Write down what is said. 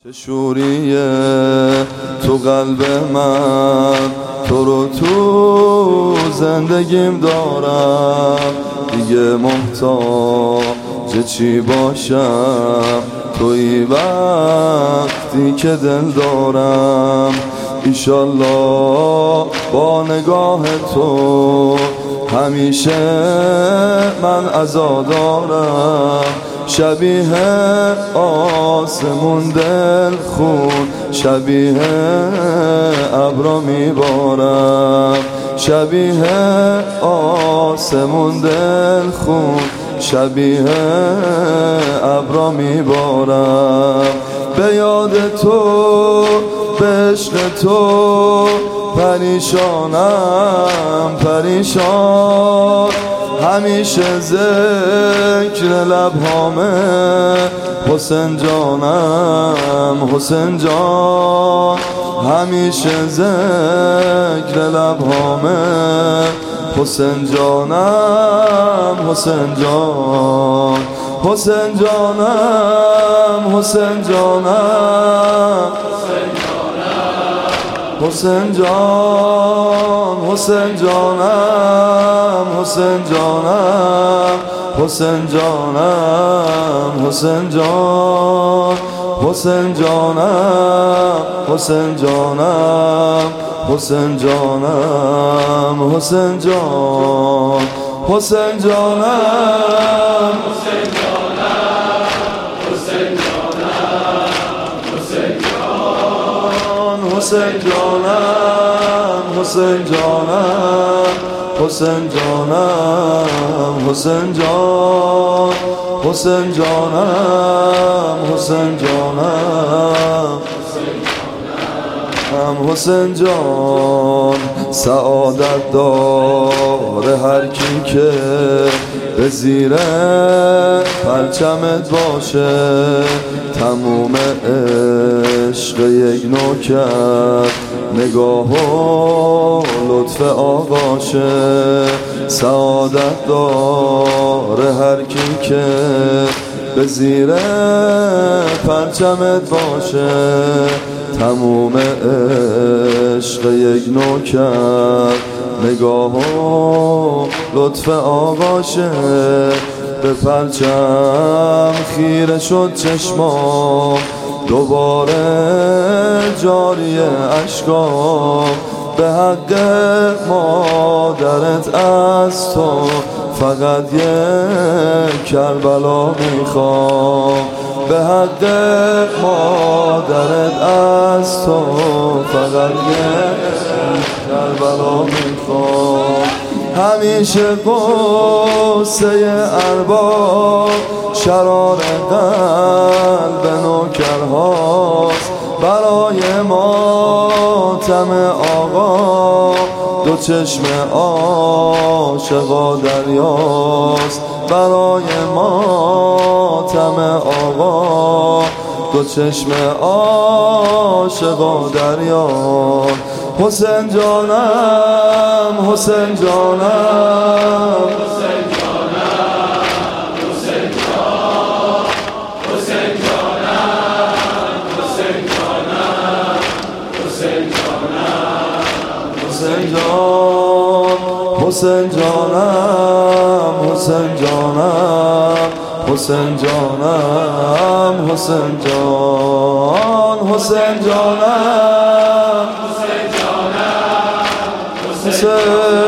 شوریه تو قلب من، تو رو تو زندگیم دارم، دیگه محتاج چی باشم توی وقتی که دل دارم. ایشالله با نگاه تو همیشه من عزادارم، شبیه آسمون دل خون، شبیه ابرا میبارم، شبیه آسمون دل خون، شبیه ابرا میبارم. به یاد تو، به عشق تو پریشانم پریشان، همیشه ذکر لبهامه حسین جانم حسین جان، همیشه ذکر لبهامه حسین جانم حسین جان، حسین جانم حسین جانم حسین جان، حسین جانم حسین جانم حسین جانم حسین جان، حسین جانم حسین جانم حسین جانم حسین جان، حسین جانم حسین حسین جانم حسین جانم حسین جانم حسین جان، حسین جانم حسین جانم حسین جان. سعادت داره هر کی که به زیر پرچمت باشه، تموم عشق یک نوکر نگاه و لطف آقاشه. سعادت داره هر کی که به زیر پرچمت باشه، تموم عشق یک نوکر نگاه و لطف آقاشه. به پرچم خیره شد چشمام، دوباره جاری اشکام، به حق مادرت از تو فقط یک کربلا میخوام، به حق مادرت از تو فقط یک کربلا میخوام. همیشه قصه ارباب شرار قلب نوکرهاست، برای ماتم آقا دو چشم عاشقا دریاست، برای ماتم آقا دو چشم عاشقا دریاست. حسین جانم حسین جانم حسین جانم حسین جان، حسین جانم حسین جانم حسین جانم حسین جان، حسین جانم حسین جانم حسین جانم حسین جان، حسین جانم حسین